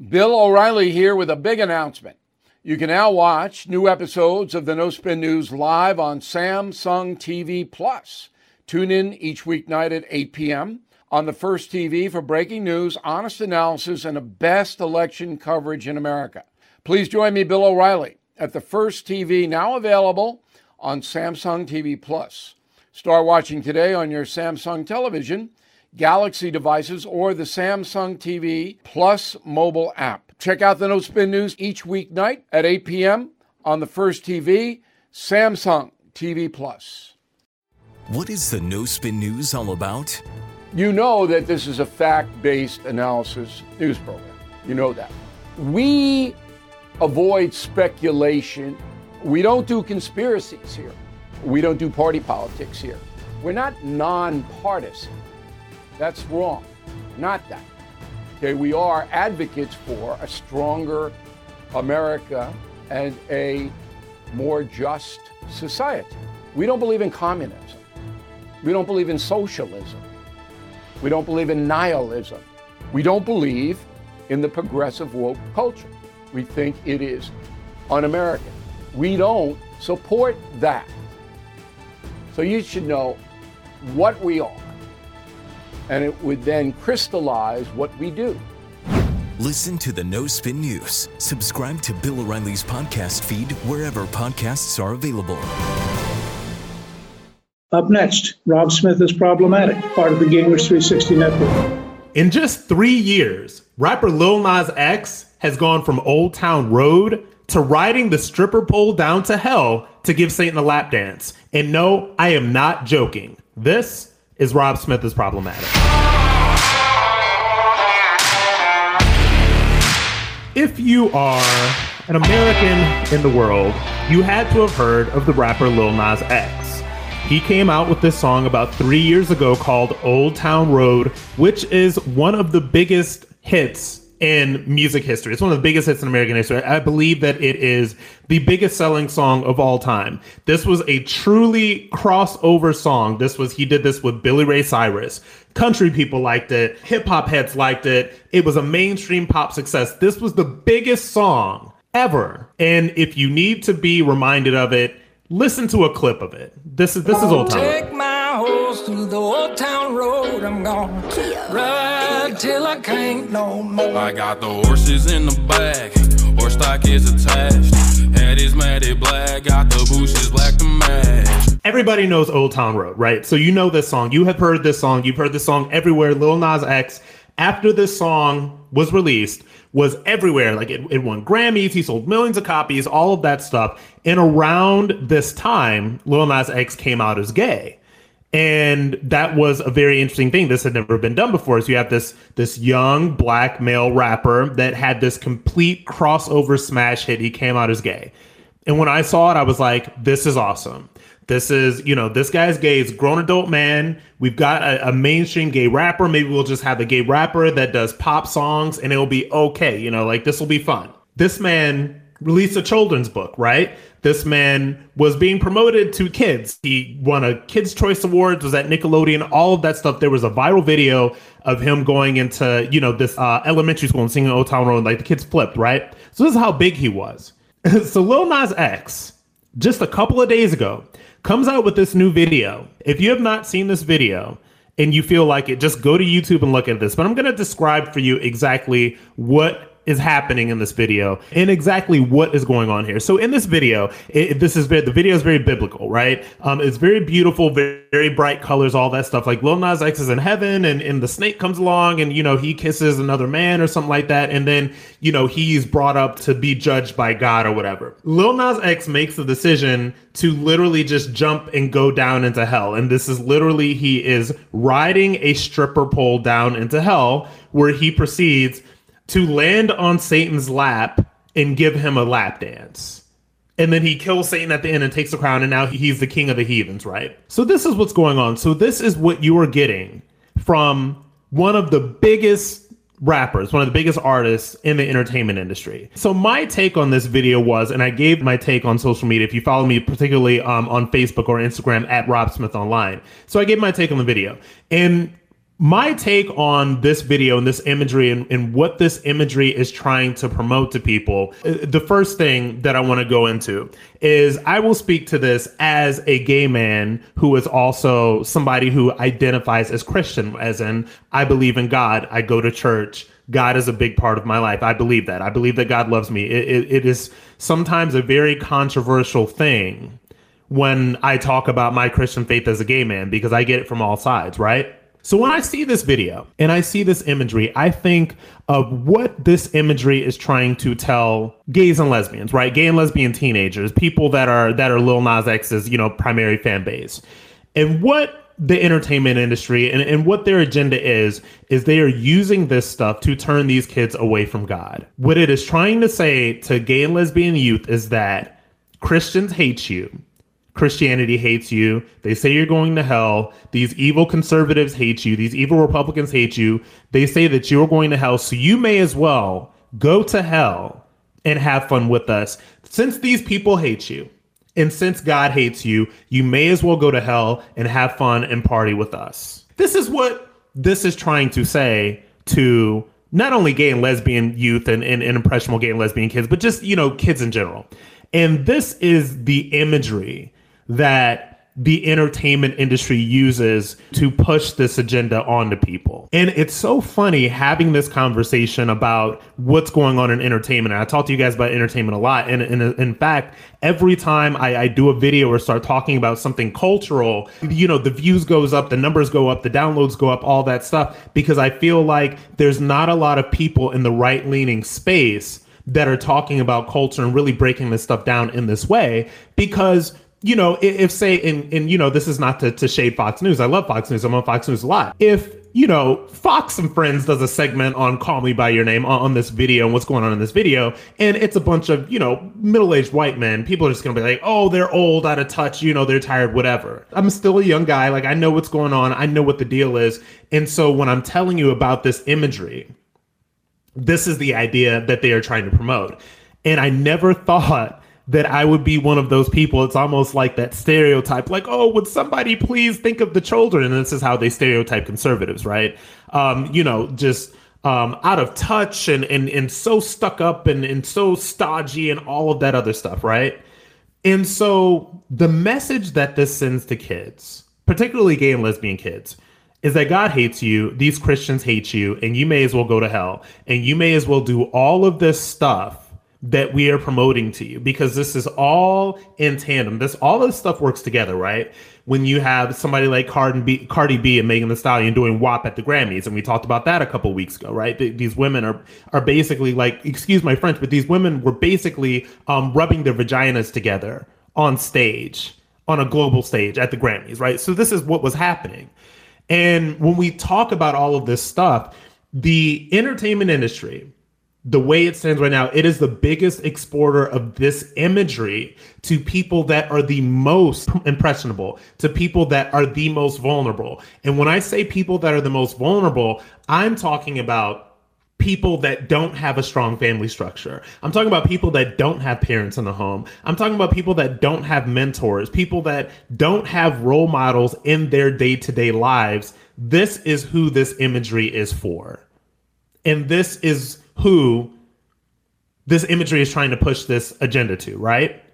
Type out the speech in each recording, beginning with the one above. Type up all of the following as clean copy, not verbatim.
Bill O'Reilly here with a big announcement. You can now watch new episodes of the No Spin News live on Samsung TV Plus. Tune in each weeknight at 8 p.m. on the First TV for breaking news, honest analysis, and the best election coverage in America. Please join me, Bill O'Reilly, at the First TV, now available on Samsung TV Plus. Start watching today on your Samsung television, Galaxy devices, or the Samsung TV Plus mobile app. Check out the No Spin News each weeknight at 8 p.m. on the First TV, Samsung TV Plus. What is the No Spin News all about? You know that this is a fact-based analysis news program. You know that. We avoid speculation. We don't do conspiracies here. We don't do party politics here. We're not nonpartisan. That's wrong. Not that. Okay, we are advocates for a stronger America and a more just society. We don't believe in communism. We don't believe in socialism. We don't believe in nihilism. We don't believe in the progressive woke culture. We think it is un-American. We don't support that. So you should know what we are, and it would then crystallize what we do. Listen to the No Spin News. Subscribe to Bill O'Reilly's podcast feed wherever podcasts are available. Up next, Rob Smith is Problematic, part of the Gingrich 360 Network. In just 3 years, rapper Lil Nas X has gone from Old Town Road to riding the stripper pole down to hell to give Satan a lap dance. And no, I am not joking. This is Rob Smith is Problematic. If you are an American in the world, you had to have heard of the rapper Lil Nas X. He came out with this song about 3 years ago called Old Town Road, which is one of the biggest hits in music history. It's one of the biggest hits in American history. I believe that it is the biggest selling song of all time. This was a truly crossover song. He did this with Billy Ray Cyrus. Country people liked it. Hip hop heads liked it. It was a mainstream pop success. This was the biggest song ever. And if you need to be reminded of it, listen to a clip of it. This is Old Town Road. Take my horse through the Old Town Road. I'm gonna ride till I can't no more. I got the horses in the back, horse stock is attached. Head is matted black, got the bushes black to match. Everybody knows Old Town Road, right? So you know this song. You have heard this song. You've heard this song everywhere. Lil Nas X, after this song was released, was everywhere. Like it won Grammys. He sold millions of copies, all of that stuff. And around this time, Lil Nas X came out as gay. And that was a very interesting thing. This had never been done before. So you have this young black male rapper that had this complete crossover smash hit. He came out as gay. And when I saw it, I was like, this is awesome. This is, this guy's gay. He's a grown adult man. We've got a mainstream gay rapper. Maybe we'll just have a gay rapper that does pop songs and it'll be okay. This will be fun. This man released a children's book, right? This man was being promoted to kids. He won a Kids' Choice Awards, was at Nickelodeon, all of that stuff. There was a viral video of him going into, this elementary school and singing Old Town Road, like the kids flipped, right? So this is how big he was. So Lil Nas X, just a couple of days ago, comes out with this new video. If you have not seen this video and you feel like it, just go to YouTube and look at this. But I'm going to describe for you exactly what is happening in this video and exactly what is going on here. So in this video, the video is very biblical, right? It's very beautiful, very, very bright colors, all that stuff. Like Lil Nas X is in heaven and the snake comes along and, he kisses another man or something like that. And then, he's brought up to be judged by God or whatever. Lil Nas X makes the decision to literally just jump and go down into hell. And this is literally, he is riding a stripper pole down into hell where he proceeds to land on Satan's lap and give him a lap dance. And then he kills Satan at the end and takes the crown, and now he's the king of the heathens, right? So this is what's going on. So this is what you are getting from one of the biggest rappers, one of the biggest artists in the entertainment industry. So my take on this video was, and I gave my take on social media, if you follow me particularly on Facebook or Instagram at Rob Smith Online. So I gave my take on the video. And My take on this video and this imagery and what this imagery is trying to promote to people, the first thing that I want to go into is I will speak to this as a gay man who is also somebody who identifies as Christian, as in I believe in God, I go to church, God is a big part of my life. I believe that. I believe that God loves me. It is sometimes a very controversial thing when I talk about my Christian faith as a gay man because I get it from all sides, right? So when I see this video and I see this imagery, I think of what this imagery is trying to tell gays and lesbians, right? Gay and lesbian teenagers, people that are Lil Nas X's, primary fan base. And what the entertainment industry and what their agenda is they are using this stuff to turn these kids away from God. What it is trying to say to gay and lesbian youth is that Christians hate you. Christianity hates you. They say you're going to hell. These evil conservatives hate you. These evil Republicans hate you. They say that you're going to hell. So you may as well go to hell and have fun with us. Since these people hate you and since God hates you, you may as well go to hell and have fun and party with us. This is what this is trying to say to not only gay and lesbian youth and impressionable gay and lesbian kids, but just, kids in general. And this is the imagery that the entertainment industry uses to push this agenda onto people. And it's so funny having this conversation about what's going on in entertainment. And I talk to you guys about entertainment a lot. And in fact, every time I do a video or start talking about something cultural, the views goes up, the numbers go up, the downloads go up, all that stuff, because I feel like there's not a lot of people in the right-leaning space that are talking about culture and really breaking this stuff down in this way. Because if say, this is not to shade Fox News. I love Fox News. I'm on Fox News a lot. If, Fox and Friends does a segment on Call Me By Your Name on this video and what's going on in this video, and it's a bunch of, middle-aged white men, people are just going to be like, oh, they're old, out of touch, they're tired, whatever. I'm still a young guy. Like, I know what's going on. I know what the deal is. And so when I'm telling you about this imagery, this is the idea that they are trying to promote. And I never thought that I would be one of those people. It's almost like that stereotype, like, oh, would somebody please think of the children? And this is how they stereotype conservatives, right? Just out of touch and so stuck up and so stodgy and all of that other stuff, right? And so the message that this sends to kids, particularly gay and lesbian kids, is that God hates you, these Christians hate you, and you may as well go to hell. And you may as well do all of this stuff that we are promoting to you, because this is all in tandem. All of this stuff works together, right? When you have somebody like Cardi B and Megan Thee Stallion doing WAP at the Grammys, and we talked about that a couple weeks ago, right? These women are basically like, excuse my French, but these women were basically rubbing their vaginas together on stage, on a global stage at the Grammys, right? So this is what was happening. And when we talk about all of this stuff, the entertainment industry, the way it stands right now, it is the biggest exporter of this imagery to people that are the most impressionable, to people that are the most vulnerable. And when I say people that are the most vulnerable, I'm talking about people that don't have a strong family structure. I'm talking about people that don't have parents in the home. I'm talking about people that don't have mentors, people that don't have role models in their day-to-day lives. This is who this imagery is for. And this is who this imagery is trying to push this agenda to, right?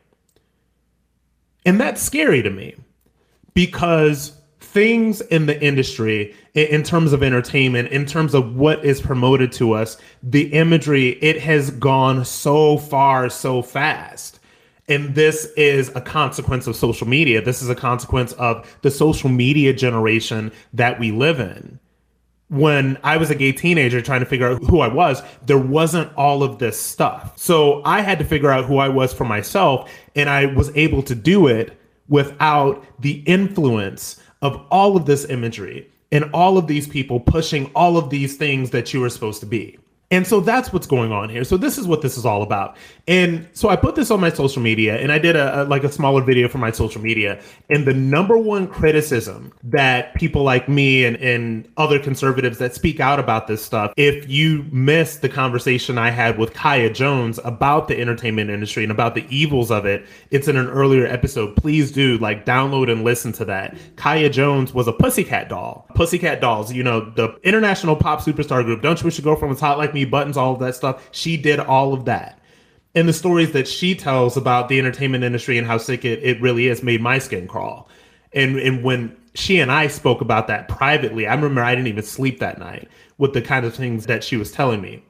And that's scary to me, because things in the industry, in terms of entertainment, in terms of what is promoted to us, the imagery, it has gone so far, so fast. And this is a consequence of social media. This is a consequence of the social media generation that we live in. When I was a gay teenager trying to figure out who I was, there wasn't all of this stuff. So I had to figure out who I was for myself, and I was able to do it without the influence of all of this imagery and all of these people pushing all of these things that you were supposed to be. And so that's what's going on here. So this is what this is all about. And so I put this on my social media, and I did a smaller video for my social media. And the number one criticism that people like me and other conservatives that speak out about this stuff, if you missed the conversation I had with Kaya Jones about the entertainment industry and about the evils of it, it's in an earlier episode. Please do download and listen to that. Kaya Jones was a Pussycat Doll. Pussycat Dolls, the international pop superstar group. Don't You Wish Your Girlfriend Was Hot Like Me? Buttons, all of that stuff. She did all of that. And the stories that she tells about the entertainment industry and how sick it really is made my skin crawl. And when she and I spoke about that privately, I remember I didn't even sleep that night with the kind of things that she was telling me.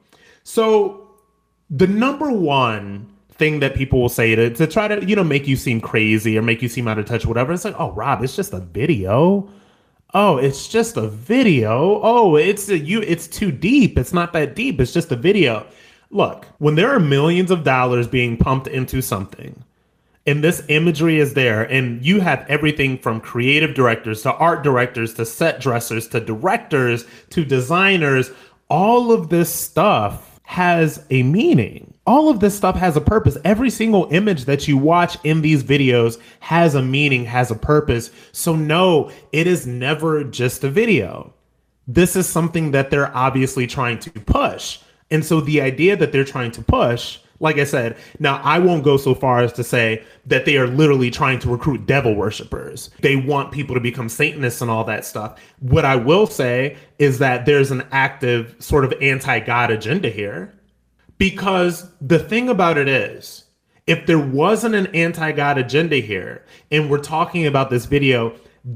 So the number one thing that people will say to try to, make you seem crazy or make you seem out of touch or whatever, it's like, oh, Rob, it's just a video. Oh, it's just a video. Oh, it's too deep. It's not that deep. It's just a video. Look, when there are millions of dollars being pumped into something, and this imagery is there, and you have everything from creative directors to art directors to set dressers to directors to designers, all of this stuff has a meaning. All of this stuff has a purpose. Every single image that you watch in these videos has a meaning, has a purpose. So no, it is never just a video. This is something that they're obviously trying to push. And so the idea that they're trying to push, like I said, now I won't go so far as to say that they are literally trying to recruit devil worshipers. They want people to become Satanists and all that stuff. What I will say is that there's an active sort of anti-God agenda here. Because the thing about it is, if there wasn't an anti-God agenda here, and we're talking about this video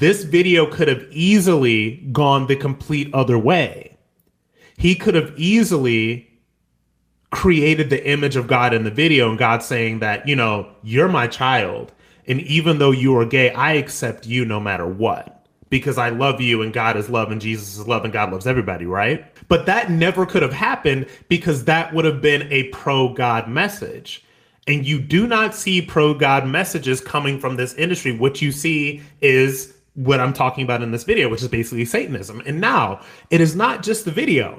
could have easily gone the complete other way. He could have easily created the image of God in the video, and God saying that, you're my child. And even though you are gay, I accept you no matter what, because I love you and God is love and Jesus is love and God loves everybody, right? But that never could have happened because that would have been a pro-God message. And you do not see pro-God messages coming from this industry. What you see is what I'm talking about in this video, which is basically Satanism. And now it is not just the video.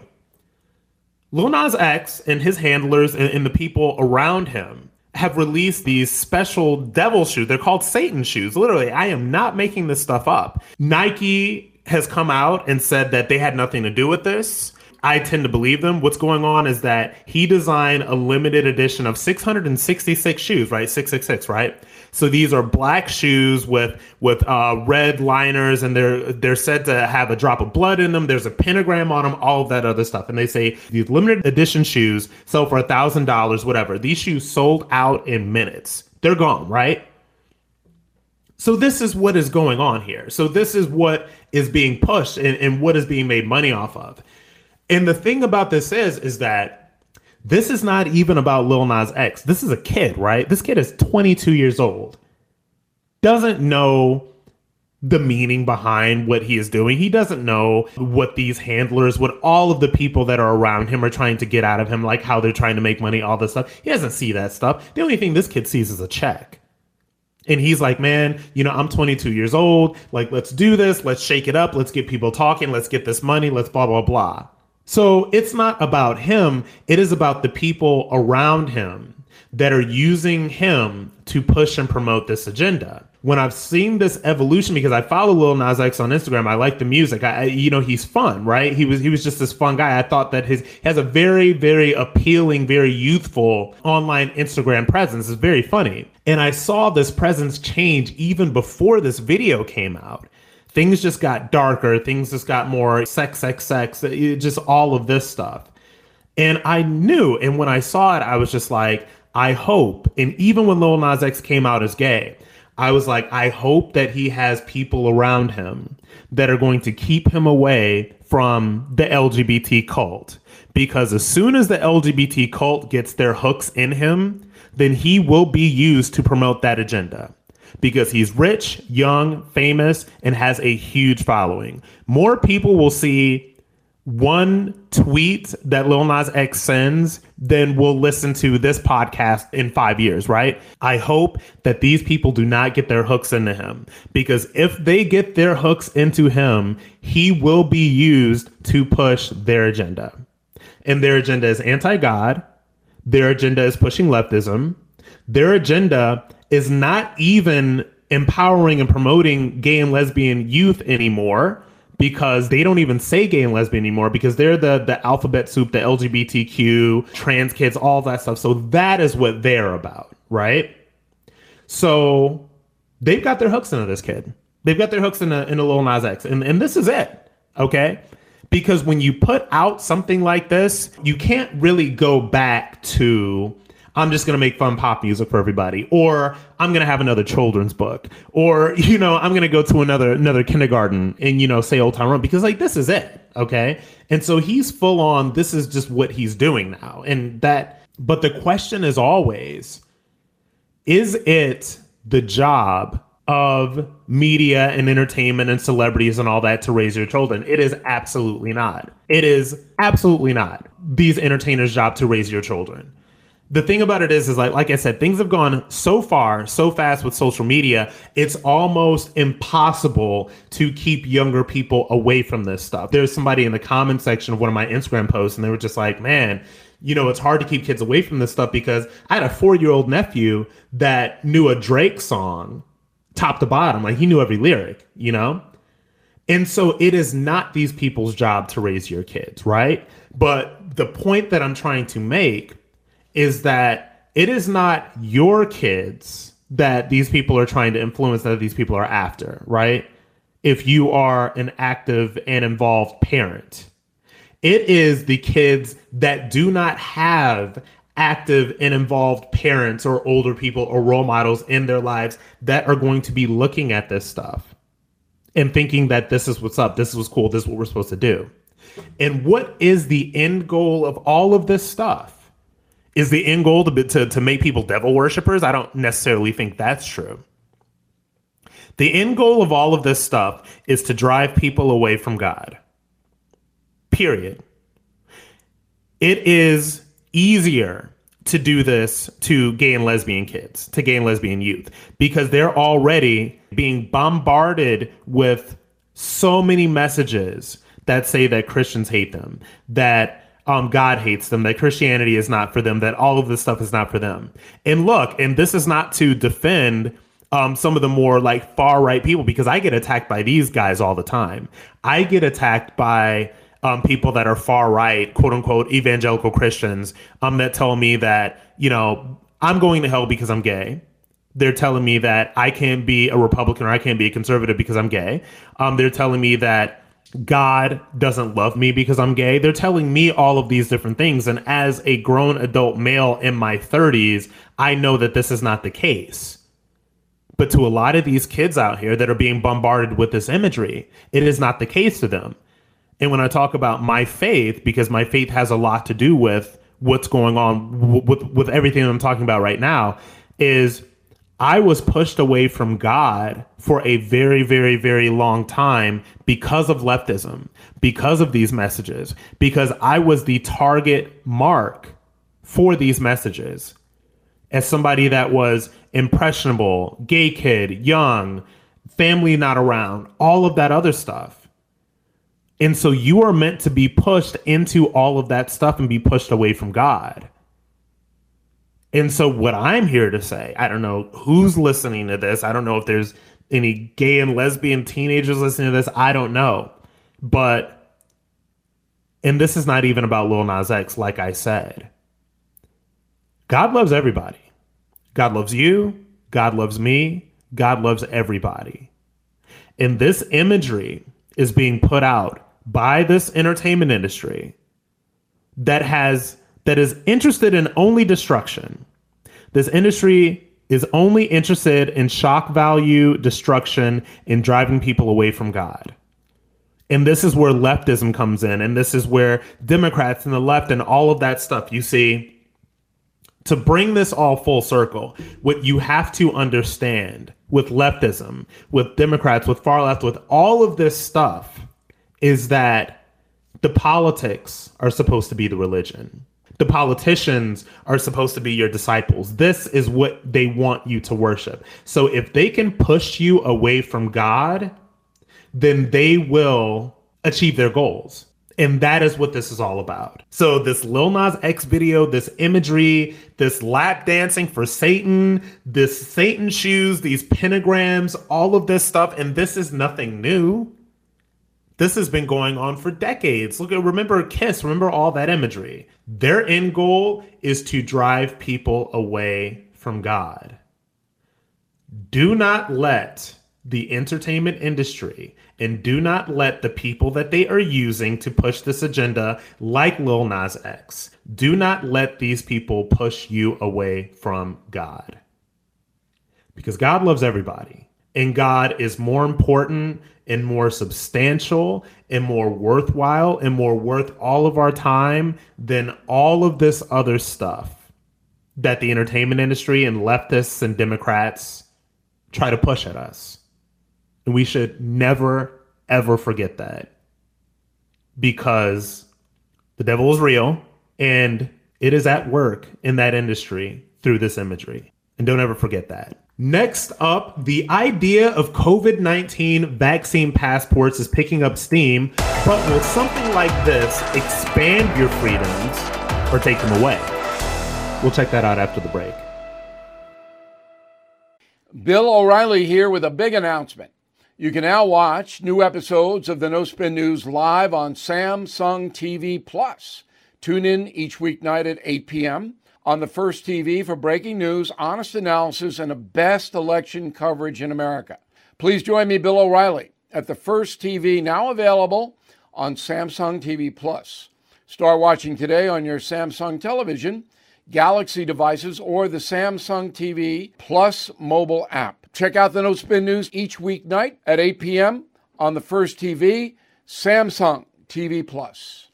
Lil Nas X and his handlers and the people around him have released these special devil shoes. They're called Satan shoes. Literally, I am not making this stuff up. Nike has come out and said that they had nothing to do with this. I tend to believe them. What's going on is that he designed a limited edition of 666 shoes, right? 666, right? So these are black shoes with red liners, and they're said to have a drop of blood in them. There's a pentagram on them, all of that other stuff. And they say these limited edition shoes sell for $1,000, whatever. These shoes sold out in minutes. They're gone, right? So this is what is going on here. So this is what is being pushed and what is being made money off of. And the thing about this is that this is not even about Lil Nas X. This is a kid, right? This kid is 22 years old. Doesn't know the meaning behind what he is doing. He doesn't know what these handlers, what all of the people that are around him are trying to get out of him, like how they're trying to make money, all this stuff. He doesn't see that stuff. The only thing this kid sees is a check. And he's like, man, I'm 22 years old. Like, let's do this. Let's shake it up. Let's get people talking. Let's get this money. Let's blah, blah, blah. So it's not about him. It is about the people around him that are using him to push and promote this agenda. When I've seen this evolution, because I follow Lil Nas X on Instagram, I like the music. He's fun, right? He was just this fun guy. I thought that he has a very, very appealing, very youthful online Instagram presence. It's very funny. And I saw this presence change even before this video came out. Things just got darker. Things just got more sex, just all of this stuff. And I knew, and when I saw it, I was just like, I hope. And even when Lil Nas X came out as gay, I was like, I hope that he has people around him that are going to keep him away from the LGBT cult. Because as soon as the LGBT cult gets their hooks in him, then he will be used to promote that agenda. Because he's rich, young, famous, and has a huge following. More people will see one tweet that Lil Nas X sends than will listen to this podcast in 5 years, right? I hope that these people do not get their hooks into him. Because if they get their hooks into him, he will be used to push their agenda. And their agenda is anti-God. Their agenda is pushing leftism. Their agenda is not even empowering and promoting gay and lesbian youth anymore, because they don't even say gay and lesbian anymore, because they're the alphabet soup, the LGBTQ, trans kids, all that stuff. So that is what they're about, right? So they've got their hooks into this kid. They've got their hooks in a Lil Nas X. And this is it, okay? Because when you put out something like this, you can't really go back to, I'm just going to make fun pop music for everybody, or I'm going to have another children's book, or, I'm going to go to another kindergarten and, say Old Town Road, because like, this is it. Okay. And so he's full on, this is just what he's doing now. But the question is always, is it the job of media and entertainment and celebrities and all that to raise your children? It is absolutely not. It is absolutely not these entertainers' job to raise your children. The thing about it is like I said, things have gone so far, so fast with social media, it's almost impossible to keep younger people away from this stuff. There's somebody in the comment section of one of my Instagram posts, and they were just like, man, it's hard to keep kids away from this stuff, because I had a 4-year-old nephew that knew a Drake song top to bottom. Like, he knew every lyric, And so it is not these people's job to raise your kids, right? But the point that I'm trying to make is that it is not your kids that these people are trying to influence, that these people are after, right? If you are an active and involved parent, it is the kids that do not have active and involved parents or older people or role models in their lives that are going to be looking at this stuff and thinking that this is what's up, this is what's cool, this is what we're supposed to do. And what is the end goal of all of this stuff? Is the end goal to make people devil worshipers? I don't necessarily think that's true. The end goal of all of this stuff is to drive people away from God. Period. It is easier to do this to gay and lesbian kids, to gay and lesbian youth, because they're already being bombarded with so many messages that say that Christians hate them, that God hates them, that Christianity is not for them, that all of this stuff is not for them. And look, and this is not to defend some of the more like far right people, because I get attacked by these guys all the time. I get attacked by people that are far right, quote unquote, evangelical Christians that tell me that, I'm going to hell because I'm gay. They're telling me that I can't be a Republican or I can't be a conservative because I'm gay. They're telling me that God doesn't love me because I'm gay. They're telling me all of these different things. And as a grown adult male in my 30s, I know that this is not the case. But to a lot of these kids out here that are being bombarded with this imagery, it is not the case to them. And when I talk about my faith, because my faith has a lot to do with what's going on with everything I'm talking about right now, is I was pushed away from God for a very, very, very long time because of leftism, because of these messages, because I was the target mark for these messages as somebody that was impressionable, gay kid, young, family not around, all of that other stuff. And so you are meant to be pushed into all of that stuff and be pushed away from God. And so what I'm here to say, I don't know who's listening to this. I don't know if there's any gay and lesbian teenagers listening to this. I don't know. And this is not even about Lil Nas X, like I said. God loves everybody. God loves you. God loves me. God loves everybody. And this imagery is being put out by this entertainment industry that is interested in only destruction. This industry is only interested in shock value, destruction, and driving people away from God. And this is where leftism comes in. And this is where Democrats and the left and all of that stuff, you see, to bring this all full circle, what you have to understand with leftism, with Democrats, with far left, with all of this stuff, is that the politics are supposed to be the religion. The politicians are supposed to be your disciples. This is what they want you to worship. So if they can push you away from God, then they will achieve their goals. And that is what this is all about. So this Lil Nas X video, this imagery, this lap dancing for Satan, this Satan shoes, these pentagrams, all of this stuff. And this is nothing new. This has been going on for decades. Remember Kiss, remember all that imagery. Their end goal is to drive people away from God. Do not let the entertainment industry and do not let the people that they are using to push this agenda, like Lil Nas X, do not let these people push you away from God. Because God loves everybody, and God is more important and more substantial and more worthwhile and more worth all of our time than all of this other stuff that the entertainment industry and leftists and Democrats try to push at us. And we should never, ever forget that, because the devil is real and it is at work in that industry through this imagery. And don't ever forget that. Next up, the idea of COVID-19 vaccine passports is picking up steam, but will something like this expand your freedoms or take them away? We'll check that out after the break. Bill O'Reilly here with a big announcement. You can now watch new episodes of the No Spin News live on Samsung TV Plus. Tune in each weeknight at 8 p.m. on the First TV for breaking news, honest analysis, and the best election coverage in America. Please join me, Bill O'Reilly, at the First TV, now available on Samsung TV Plus. Start watching today on your Samsung television, Galaxy devices, or the Samsung TV Plus mobile app. Check out the No Spin News each weeknight at 8 p.m. on the First TV, Samsung TV Plus.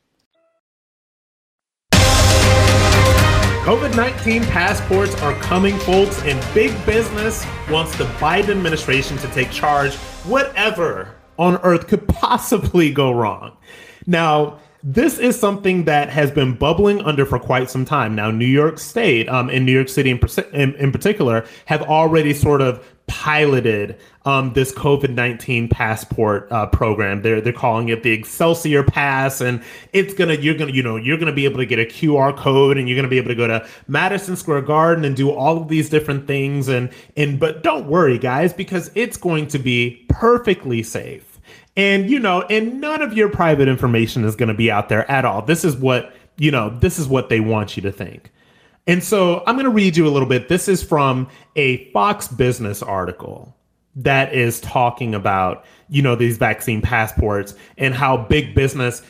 COVID-19 passports are coming, folks, and big business wants the Biden administration to take charge. Whatever on earth could possibly go wrong? Now, this is something that has been bubbling under for quite some time. Now, New York State and New York City in particular have already sort of piloted this COVID-19 passport program. They're calling it the Excelsior Pass, and you're gonna be able to get a QR code, and you're gonna be able to go to Madison Square Garden and do all of these different things. But don't worry, guys, because it's going to be perfectly safe. And none of your private information is going to be out there at all. This is what they want you to think. And so I'm going to read you a little bit. This is from a Fox Business article that is talking about, these vaccine passports and how big business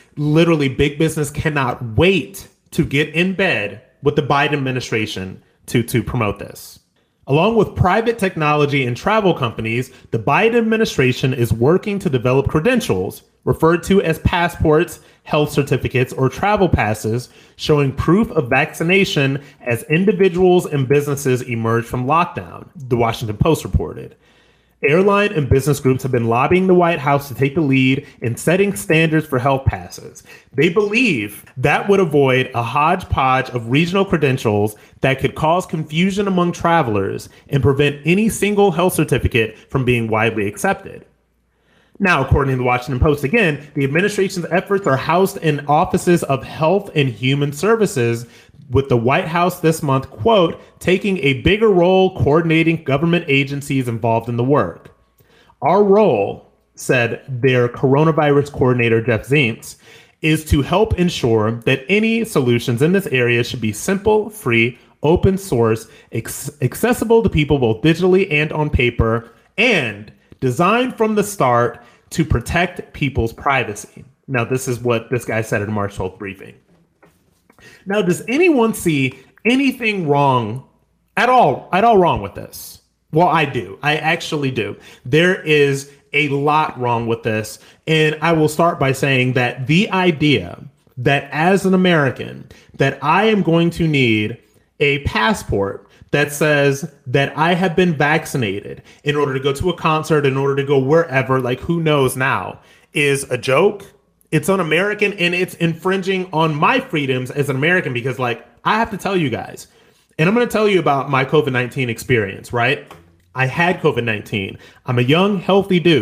cannot wait to get in bed with the Biden administration to promote this. Along with private technology and travel companies, the Biden administration is working to develop credentials, referred to as passports, health certificates, or travel passes, showing proof of vaccination as individuals and businesses emerge from lockdown, the Washington Post reported. Airline and business groups have been lobbying the White House to take the lead in setting standards for health passes. They believe that would avoid a hodgepodge of regional credentials that could cause confusion among travelers and prevent any single health certificate from being widely accepted. Now, according to the Washington Post, again, the administration's efforts are housed in offices of Health and Human Services, with the White House this month, quote, taking a bigger role coordinating government agencies involved in the work. Our role, said their coronavirus coordinator, Jeff Zients, is to help ensure that any solutions in this area should be simple, free, open source, accessible to people both digitally and on paper, and designed from the start to protect people's privacy. Now, this is what this guy said in a March 12th briefing. Now, does anyone see anything wrong at all wrong with this? Well, I do. I actually do. There is a lot wrong with this. And I will start by saying that the idea that as an American, that I am going to need a passport that says that I have been vaccinated in order to go to a concert, in order to go wherever, like who knows now, is a joke. It's un-American, and it's infringing on my freedoms as an American, because I have to tell you guys, and I'm going to tell you about my COVID-19 experience, right? I had COVID-19. I'm a young, healthy dude.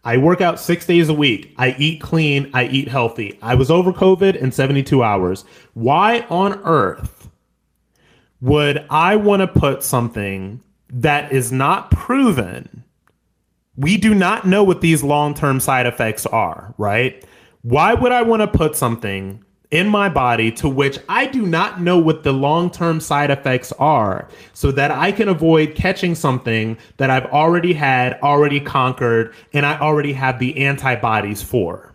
I work out 6 days a week. I eat clean. I eat healthy. I was over COVID in 72 hours. Why on earth would I want to put something that is not proven? We do not know what these long-term side effects are, right? Why would I want to put something in my body to which I do not know what the long-term side effects are so that I can avoid catching something that I've already had, already conquered, and I already have the antibodies for?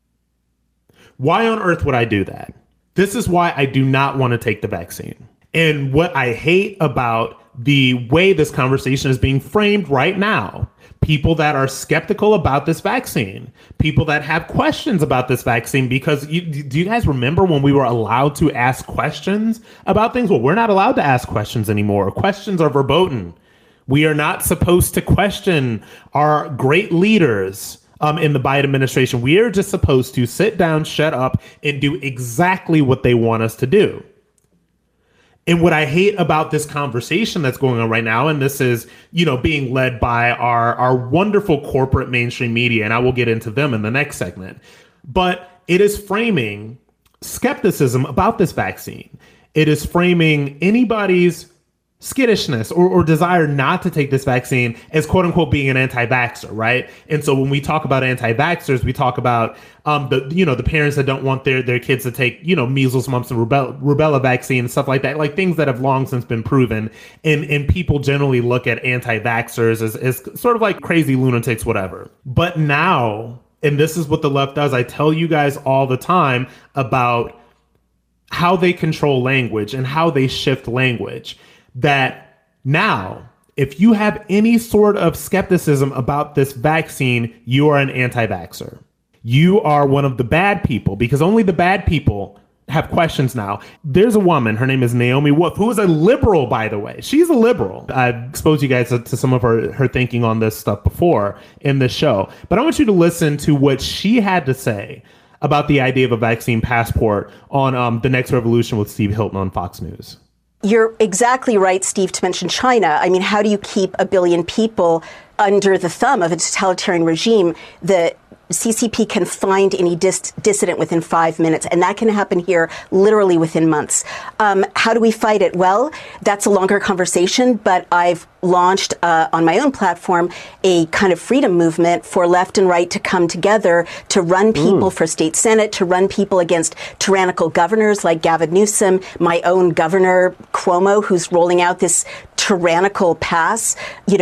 Why on earth would I do that? This is why I do not want to take the vaccine. And what I hate about the way this conversation is being framed right now, people that are skeptical about this vaccine, people that have questions about this vaccine, because do you guys remember when we were allowed to ask questions about things? Well, we're not allowed to ask questions anymore. Questions are verboten. We are not supposed to question our great leaders in the Biden administration. We are just supposed to sit down, shut up, and do exactly what they want us to do. And what I hate about this conversation that's going on right now, and this is, being led by our wonderful corporate mainstream media, and I will get into them in the next segment, but it is framing skepticism about this vaccine. It is framing anybody's skittishness or desire not to take this vaccine as quote unquote being an anti-vaxxer, right? And so when we talk about anti-vaxxers, we talk about the parents that don't want their kids to take, measles, mumps, and rubella vaccine and stuff like that, like things that have long since been proven. And people generally look at anti-vaxxers as sort of like crazy lunatics, whatever. But now, and this is what the left does, I tell you guys all the time about how they control language and how they shift language. That now, if you have any sort of skepticism about this vaccine, you are an anti-vaxxer. You are one of the bad people, because only the bad people have questions now. There's a woman, her name is Naomi Wolf, who is a liberal, by the way. She's a liberal. I've exposed you guys to some of her thinking on this stuff before in this show. But I want you to listen to what she had to say about the idea of a vaccine passport on The Next Revolution with Steve Hilton on Fox News. You're exactly right, Steve, to mention China. I mean, how do you keep 1 billion people under the thumb of a totalitarian regime? The CCP can find any dissident within 5 minutes, and that can happen here literally within months. How do we fight it? Well, that's a longer conversation, but I've launched on my own platform a kind of freedom movement for left and right to come together to run people for state senate, to run people against tyrannical governors like Gavin Newsom, my own governor Cuomo, who's rolling out this tyrannical pass,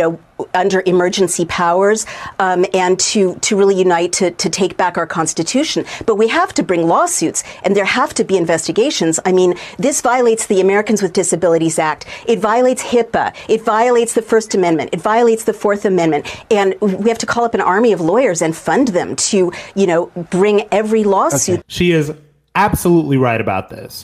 under emergency powers, and to really unite to take back our Constitution. But we have to bring lawsuits, and there have to be investigations. I mean, this violates the Americans with Disabilities Act. It violates HIPAA. It violates the First Amendment. It violates the Fourth Amendment. And we have to call up an army of lawyers and fund them to, bring every lawsuit. Okay. She is absolutely right about this.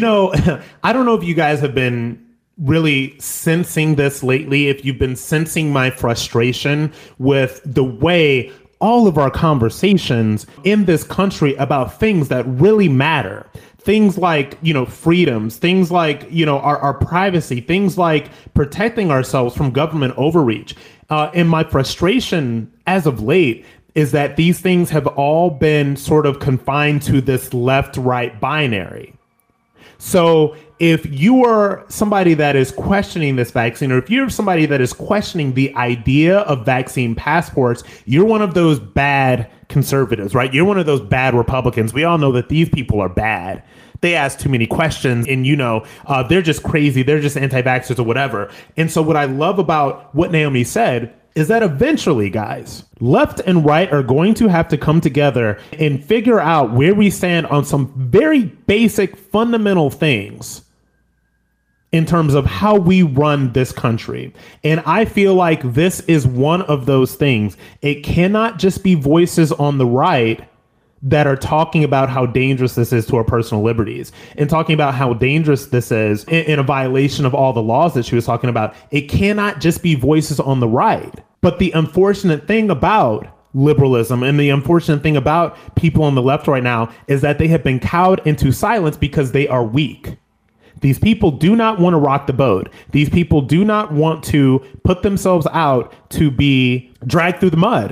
I don't know if you guys have been really sensing this lately, if you've been sensing my frustration with the way all of our conversations in this country about things that really matter, things like, freedoms, things like, our privacy, things like protecting ourselves from government overreach. And my frustration as of late is that these things have all been sort of confined to this left-right binary. So if you are somebody that is questioning this vaccine, or if you're somebody that is questioning the idea of vaccine passports, you're one of those bad conservatives, right? You're one of those bad Republicans. We all know that these people are bad. They ask too many questions, and they're just crazy. They're just anti-vaxxers or whatever. And so what I love about what Naomi said is that eventually, guys, left and right are going to have to come together and figure out where we stand on some very basic, fundamental things in terms of how we run this country. And I feel like this is one of those things. It cannot just be voices on the right that are talking about how dangerous this is to our personal liberties and talking about how dangerous this is in a violation of all the laws that she was talking about. It cannot just be voices on the right. But the unfortunate thing about liberalism and the unfortunate thing about people on the left right now is that they have been cowed into silence because they are weak. These people do not want to rock the boat. These people do not want to put themselves out to be dragged through the mud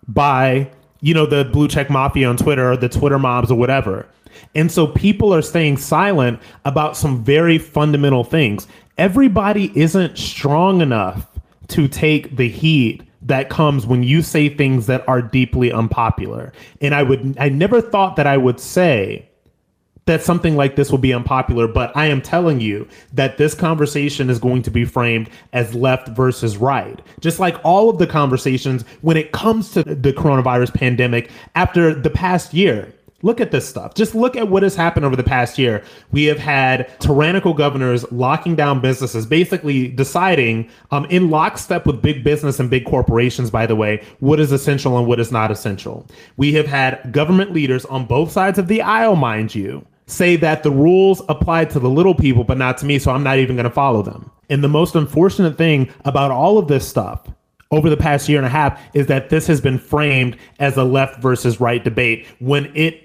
by, the blue check mafia on Twitter or the Twitter mobs or whatever. And so people are staying silent about some very fundamental things. Everybody isn't strong enough to take the heat that comes when you say things that are deeply unpopular. And I never thought that I would say that something like this will be unpopular, but I am telling you that this conversation is going to be framed as left versus right. Just like all of the conversations when it comes to the coronavirus pandemic after the past year. Look at this stuff. Just look at what has happened over the past year. We have had tyrannical governors locking down businesses, basically deciding in lockstep with big business and big corporations, by the way, what is essential and what is not essential. We have had government leaders on both sides of the aisle, mind you, say that the rules apply to the little people, but not to me, so I'm not even going to follow them. And the most unfortunate thing about all of this stuff over the past year and a half is that this has been framed as a left versus right debate when it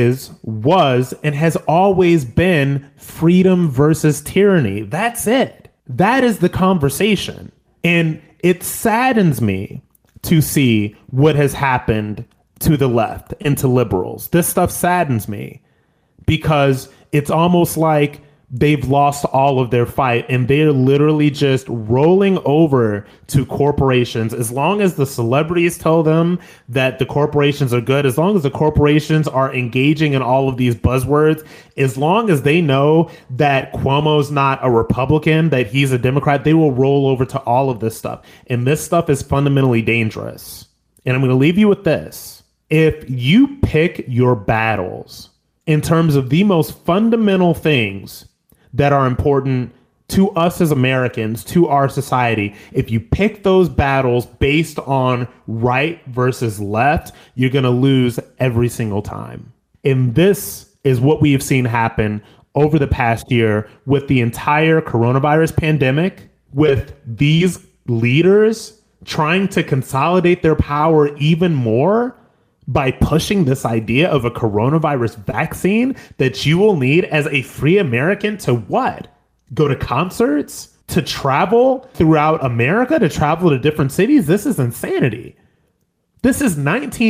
was, and has always been freedom versus tyranny. That's it. That is the conversation. And it saddens me to see what has happened to the left and to liberals. This stuff saddens me because it's almost like they've lost all of their fight and they're literally just rolling over to corporations. As long as the celebrities tell them that the corporations are good, as long as the corporations are engaging in all of these buzzwords, as long as they know that Cuomo's not a Republican, that he's a Democrat, they will roll over to all of this stuff. And this stuff is fundamentally dangerous. And I'm going to leave you with this. If you pick your battles in terms of the most fundamental things that are important to us as Americans, to our society, if you pick those battles based on right versus left, you're going to lose every single time. And this is what we have seen happen over the past year with the entire coronavirus pandemic, with these leaders trying to consolidate their power even more by pushing this idea of a coronavirus vaccine that you will need as a free American to what? Go to concerts? To travel throughout America? To travel to different cities? This is insanity. This is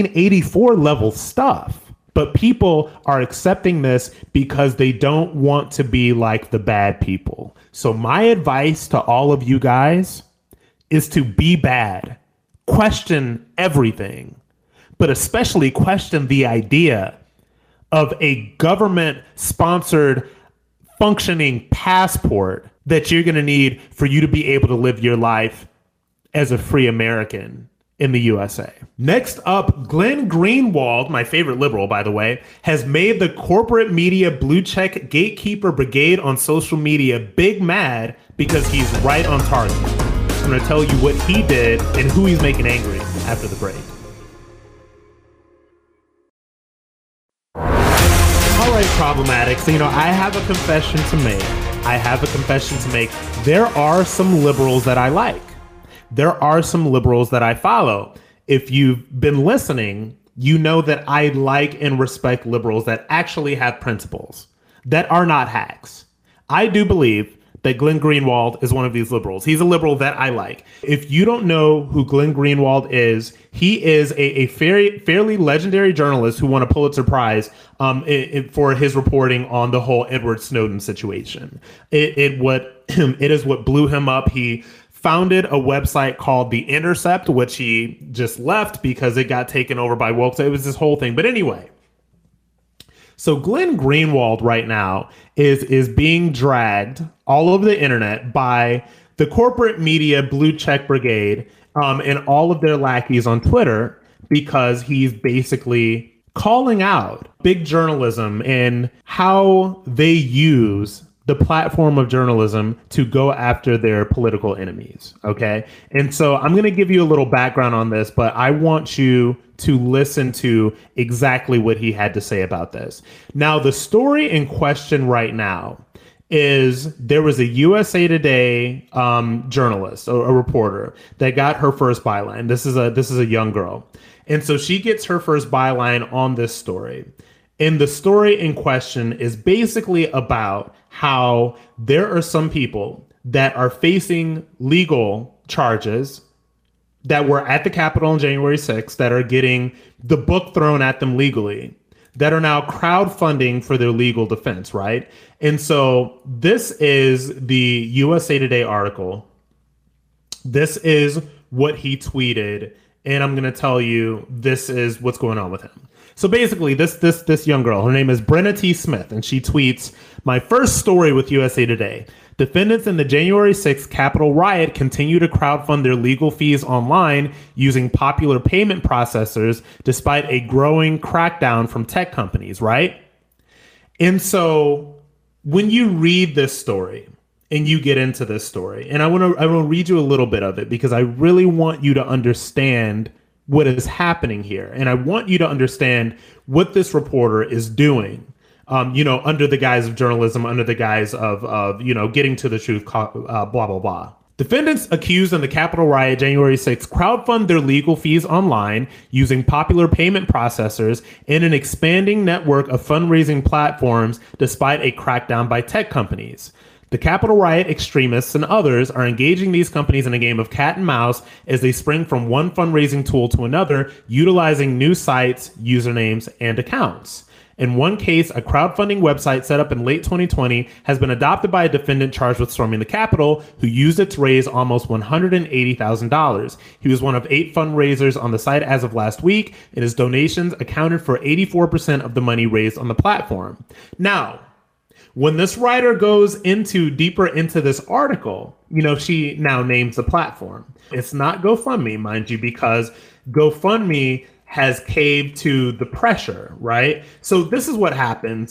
1984 level stuff. But people are accepting this because they don't want to be like the bad people. So my advice to all of you guys is to be bad. Question everything. But especially question the idea of a government-sponsored functioning passport that you're going to need for you to be able to live your life as a free American in the USA. Next up, Glenn Greenwald, my favorite liberal, by the way, has made the corporate media blue check gatekeeper brigade on social media big mad because he's right on target. I'm going to tell you what he did and who he's making angry after the break. All right, Problematics. So, I have a confession to make. There are some liberals that I like. There are some liberals that I follow. If you've been listening, you know that I like and respect liberals that actually have principles, that are not hacks. I do believe that Glenn Greenwald is one of these liberals. He's a liberal that I like. If you don't know who Glenn Greenwald is, he is a fairly legendary journalist who won a Pulitzer Prize for his reporting on the whole Edward Snowden situation. It is what blew him up. He founded a website called The Intercept, which he just left because it got taken over by woke. So it was this whole thing. But anyway, so Glenn Greenwald right now is being dragged all over the internet by the corporate media blue check brigade and all of their lackeys on Twitter because he's basically calling out big journalism and how they use the platform of journalism to go after their political enemies. Okay. And so I'm going to give you a little background on this, but I want you to listen to exactly what he had to say about this. Now, the story in question right now is there was a USA Today journalist, a reporter that got her first byline. This is a young girl. And so she gets her first byline on this story. And the story in question is basically about how there are some people that are facing legal charges that were at the Capitol on January 6th that are getting the book thrown at them legally, that are now crowdfunding for their legal defense, right? And so this is the USA Today article. This is what he tweeted, and I'm going to tell you this is what's going on with him. So basically, this young girl, her name is Brenna T. Smith, and she tweets, "My first story with USA Today. Defendants in the January 6th Capitol riot continue to crowdfund their legal fees online using popular payment processors despite a growing crackdown from tech companies," right? And so when you read this story and you get into this story, and I want to read you a little bit of it because I really want you to understand what is happening here. And I want you to understand what this reporter is doing. Under the guise of journalism, under the guise of getting to the truth, blah, blah, blah. Defendants accused in the Capitol riot January 6th crowdfund their legal fees online using popular payment processors and an expanding network of fundraising platforms despite a crackdown by tech companies. The Capitol riot extremists and others are engaging these companies in a game of cat and mouse as they spring from one fundraising tool to another, utilizing new sites, usernames, and accounts. In one case, a crowdfunding website set up in late 2020 has been adopted by a defendant charged with storming the Capitol, who used it to raise almost $180,000. He was one of 8 fundraisers on the site as of last week, and his donations accounted for 84% of the money raised on the platform. Now, when this writer goes deeper into this article, she now names the platform. It's not GoFundMe, mind you, because GoFundMe has caved to the pressure, right? So this is what happens.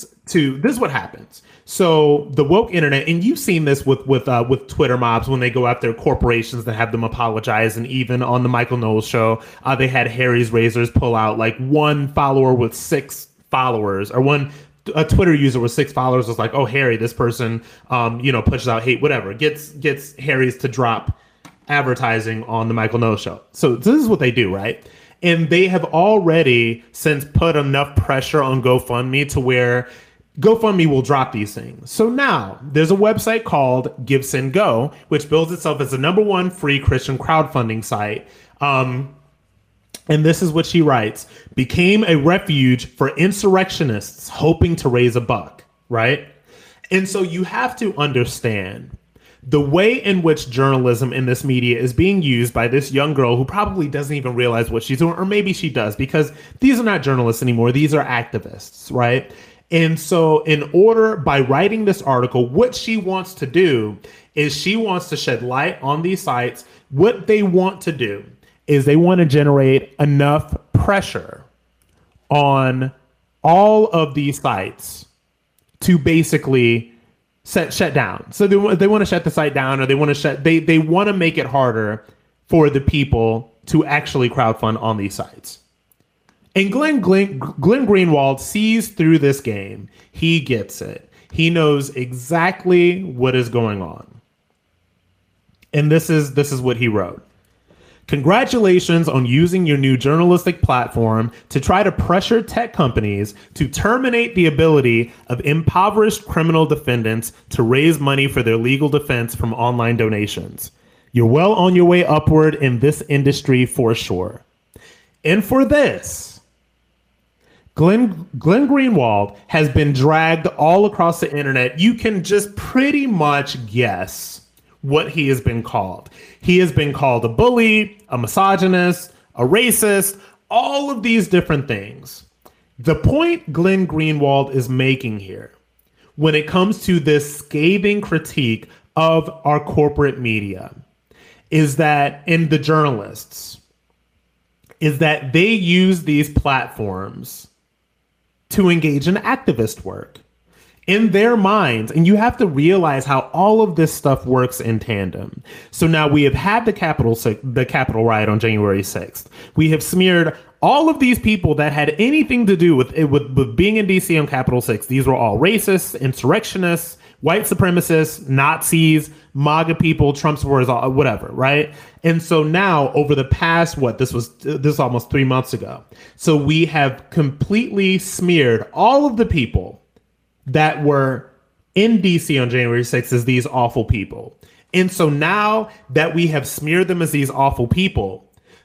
So the woke internet, and you've seen this with Twitter mobs when they go after corporations that have them apologize, and even on the Michael Knowles show, they had Harry's Razors pull out like one follower with 6 followers, or a Twitter user with 6 followers was like, "Oh, Harry, this person, pushes out hate, whatever." Gets Harry's to drop advertising on the Michael Knowles show. So this is what they do, right? And they have already since put enough pressure on GoFundMe to where GoFundMe will drop these things. So now there's a website called GiveSendGo, which bills itself as the #1 free Christian crowdfunding site. And this is what she writes: "Became a refuge for insurrectionists hoping to raise a buck," right? And so you have to understand the way in which journalism in this media is being used by this young girl who probably doesn't even realize what she's doing, or maybe she does, because these are not journalists anymore. These are activists, right? And so by writing this article, what she wants to do is she wants to shed light on these sites. What they want to do is they want to generate enough pressure on all of these sites to basically shut down. So they want to shut the site down, or they want to make it harder for the people to actually crowdfund on these sites. And Glenn Greenwald sees through this game. He gets it. He knows exactly what is going on. And this is what he wrote. "Congratulations on using your new journalistic platform to try to pressure tech companies to terminate the ability of impoverished criminal defendants to raise money for their legal defense from online donations. You're well on your way upward in this industry for sure." And for this, Glenn Greenwald has been dragged all across the internet. You can just pretty much guess what he has been called. He has been called a bully, a misogynist, a racist, all of these different things. The point Glenn Greenwald is making here, when it comes to this scathing critique of our corporate media, is that, in the journalists, is that they use these platforms to engage in activist work. In their minds, and you have to realize how all of this stuff works in tandem. So now we have had the Capitol riot on January 6th. We have smeared all of these people that had anything to do with being in DC on Capitol 6th. These were all racists, insurrectionists, white supremacists, Nazis, MAGA people, Trump supporters, whatever, right? And so now, over the past, this was almost 3 months ago. So we have completely smeared all of the people that were in DC on January 6th as these awful people. And so now that we have smeared them as these awful people,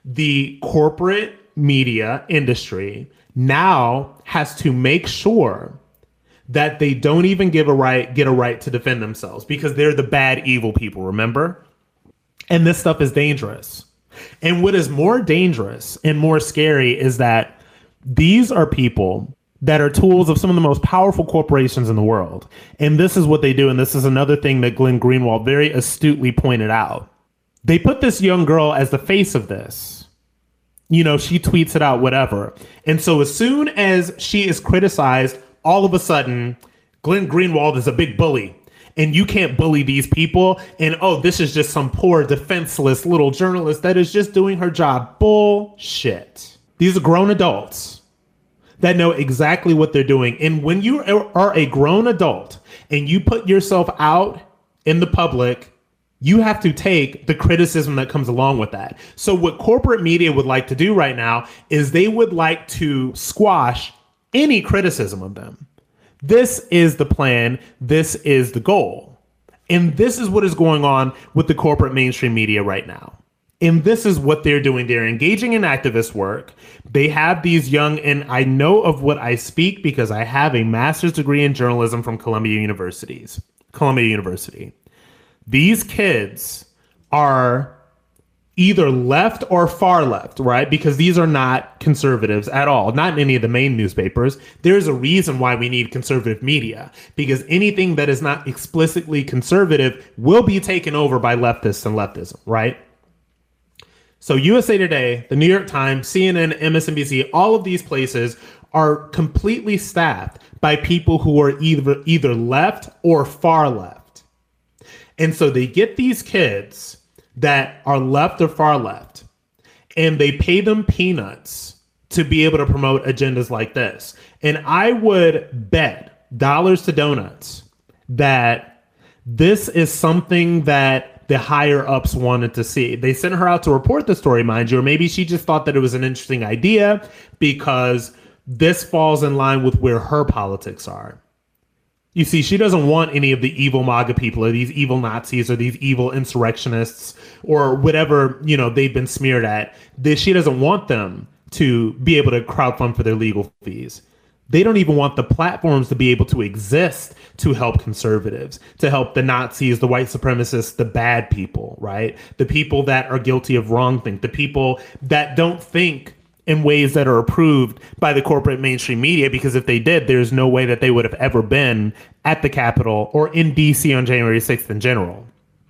the corporate media industry now has to make sure that they don't even get a right to defend themselves, because they're the bad, evil people, remember? And this stuff is dangerous. And what is more dangerous and more scary is that these are people that are tools of some of the most powerful corporations in the world. And this is what they do. And this is another thing that Glenn Greenwald very astutely pointed out. They put this young girl as the face of this. You know, she tweets it out, whatever. And so as soon as she is criticized, all of a sudden, Glenn Greenwald is a big bully. And you can't bully these people. And, oh, this is just some poor, defenseless little journalist that is just doing her job. Bullshit. These are grown adults that know exactly what they're doing. And when you are a grown adult and you put yourself out in the public, you have to take the criticism that comes along with that. So what corporate media would like to do right now is they would like to squash any criticism of them. This is the plan. This is the goal. And this is what is going on with the corporate mainstream media right now. And this is what they're doing. They're engaging in activist work. They have these young, and I know of what I speak because I have a master's degree in journalism from Columbia University. These kids are either left or far left, right? Because these are not conservatives at all, not in any of the main newspapers. There's a reason why we need conservative media, because anything that is not explicitly conservative will be taken over by leftists and leftism, right? So USA Today, the New York Times, CNN, MSNBC, all of these places are completely staffed by people who are either left or far left. And so they get these kids that are left or far left, and they pay them peanuts to be able to promote agendas like this. And I would bet dollars to donuts that this is something that the higher ups wanted to see. They sent her out to report the story, mind you, or maybe she just thought that it was an interesting idea because this falls in line with where her politics are. You see, she doesn't want any of the evil MAGA people or these evil Nazis or these evil insurrectionists or whatever, you know, they've been smeared at. She doesn't want them to be able to crowdfund for their legal fees. They don't even want the platforms to be able to exist to help conservatives, to help the Nazis, the white supremacists, the bad people, right? The people that are guilty of wrongthink, the people that don't think in ways that are approved by the corporate mainstream media, because if they did, there's no way that they would have ever been at the Capitol or in DC on January 6th in general.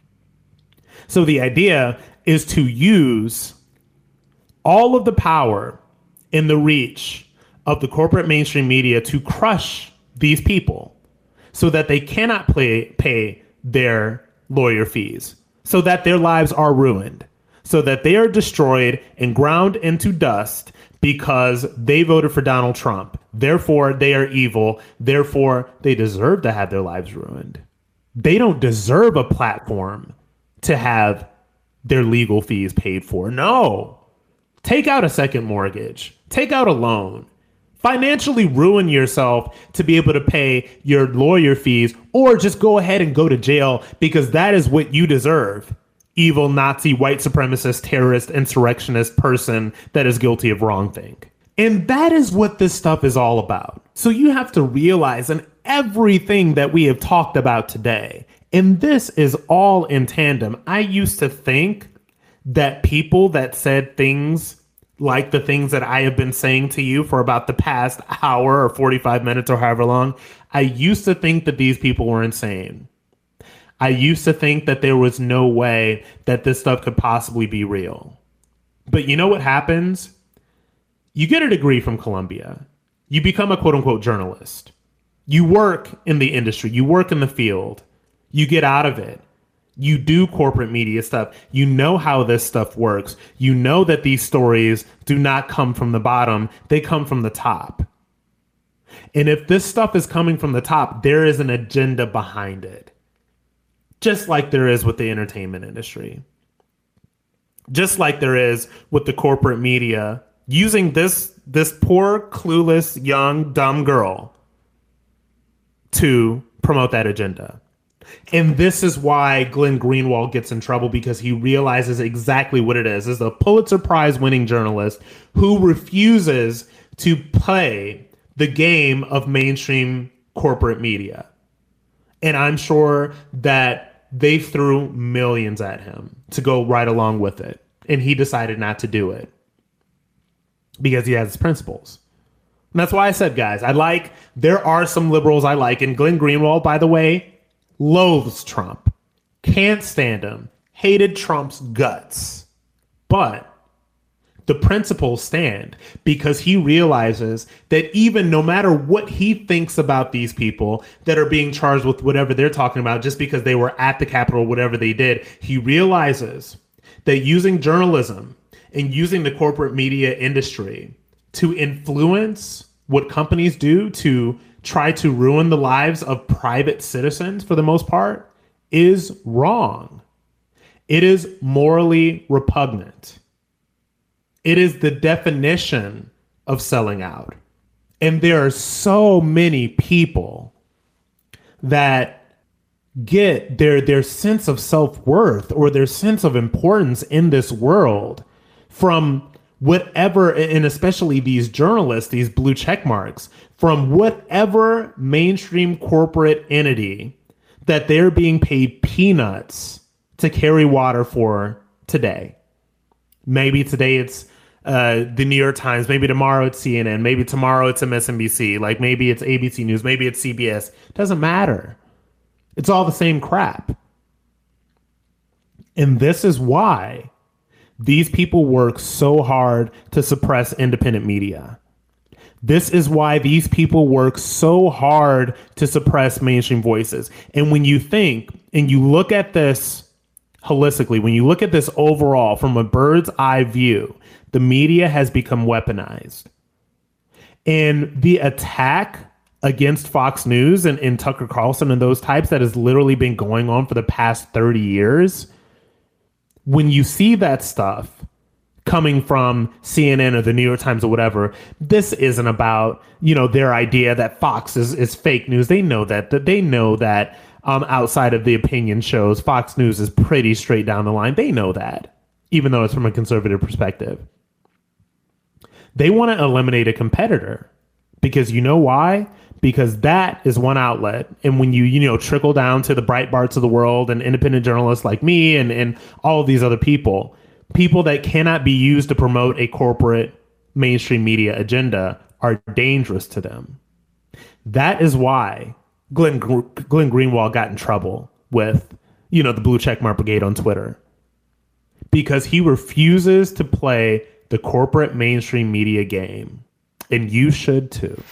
So the idea is to use all of the power and the reach of the corporate mainstream media to crush these people so that they cannot pay their lawyer fees, so that their lives are ruined, so that they are destroyed and ground into dust because they voted for Donald Trump. Therefore, they are evil. Therefore, they deserve to have their lives ruined. They don't deserve a platform to have their legal fees paid for. No. Take out a second mortgage. Take out a loan. Financially ruin yourself to be able to pay your lawyer fees, or just go ahead and go to jail because that is what you deserve. Evil Nazi, white supremacist, terrorist, insurrectionist person that is guilty of wrongthink. And that is what this stuff is all about. So you have to realize in everything that we have talked about today, and this is all in tandem. I used to think that people that said things like the things that I have been saying to you for about the past hour or 45 minutes or however long, I used to think that these people were insane. I used to think that there was no way that this stuff could possibly be real. But you know what happens? You get a degree from Columbia. You become a quote unquote journalist. You work in the industry. You work in the field. You get out of it. You do corporate media stuff. You know how this stuff works. You know that these stories do not come from the bottom. They come from the top. And if this stuff is coming from the top, there is an agenda behind it. Just like there is with the entertainment industry. Just like there is with the corporate media using this poor, clueless, young, dumb girl to promote that agenda. And this is why Glenn Greenwald gets in trouble, because he realizes exactly what it is. Is a Pulitzer Prize winning journalist who refuses to play the game of mainstream corporate media. And I'm sure that they threw millions at him to go right along with it. And he decided not to do it because he has his principles. And that's why I said, guys, there are some liberals I like. And Glenn Greenwald, by the way, loathes Trump, can't stand him, hated Trump's guts. But the principles stand because he realizes that even no matter what he thinks about these people that are being charged with whatever they're talking about, just because they were at the Capitol, whatever they did, he realizes that using journalism and using the corporate media industry to influence what companies do to try to ruin the lives of private citizens, for the most part, is wrong. It is morally repugnant. It is the definition of selling out. And there are so many people that get their sense of self-worth or their sense of importance in this world from whatever, and especially these journalists, these blue check marks, from whatever mainstream corporate entity that they're being paid peanuts to carry water for today. Maybe today it's the New York Times, maybe tomorrow it's CNN, maybe tomorrow it's MSNBC, like maybe it's ABC News, maybe it's CBS. Doesn't matter. It's all the same crap. And this is why these people work so hard to suppress independent media. This is why these people work so hard to suppress mainstream voices. And when you think and you look at this holistically, when you look at this overall from a bird's eye view, the media has become weaponized. And the attack against Fox News and Tucker Carlson and those types that has literally been going on for the past 30 years, when you see that stuff coming from CNN or the New York Times or whatever, this isn't about, their idea that Fox is fake news. They know that outside of the opinion shows, Fox News is pretty straight down the line. They know that, even though it's from a conservative perspective. They want to eliminate a competitor because you know why? Because that is one outlet. And when you trickle down to the Breitbarts of the world and independent journalists like me and all of these other people that cannot be used to promote a corporate mainstream media agenda are dangerous to them. That is why Glenn Greenwald got in trouble with, the Blue Checkmark Brigade on Twitter, because he refuses to play the corporate mainstream media game. And you should too.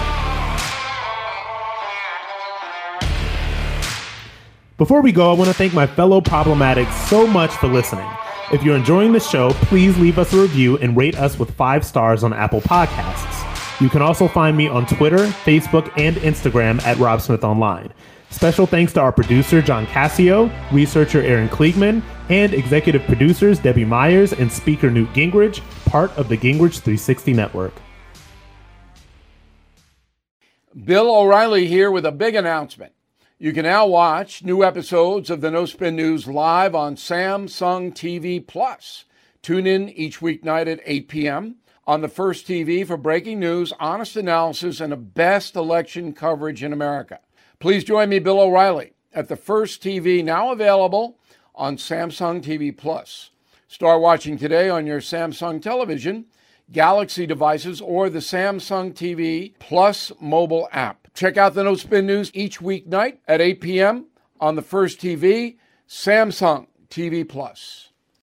Before we go, I want to thank my fellow Problematics so much for listening. If you're enjoying the show, please leave us a review and rate us with 5 stars on Apple Podcasts. You can also find me on Twitter, Facebook, and Instagram at Rob Smith Online. Special thanks to our producer, John Cassio, researcher Aaron Kliegman, and executive producers Debbie Myers and speaker Newt Gingrich, part of the Gingrich 360 Network. Bill O'Reilly here with a big announcement. You can now watch new episodes of the No Spin News live on Samsung TV Plus. Tune in each weeknight at 8 p.m. on the First TV for breaking news, honest analysis, and the best election coverage in America. Please join me, Bill O'Reilly, at the First TV, now available on Samsung TV Plus. Start watching today on your Samsung television, Galaxy devices, or the Samsung TV Plus mobile app. Check out the No Spin News each weeknight at 8 p.m. on the First TV, Samsung TV Plus.